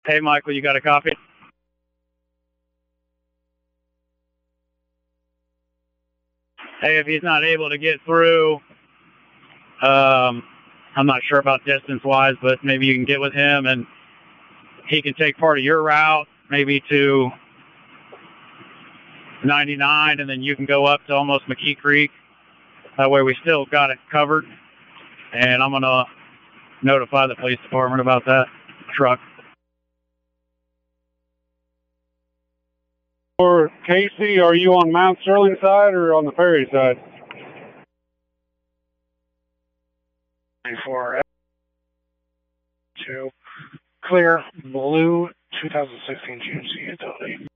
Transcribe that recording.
Hey, Michael, you got a copy? Hey, if he's not able to get through, I'm not sure about distance-wise, but maybe you can get with him and he can take part of your route, maybe to 99, and then you can go up to almost McKee Creek. That way we still got it covered. And I'm going to notify the police department about that truck. For Casey, are you on Mount Sterling side or on the ferry side? For to clear blue 2016 GMC utility.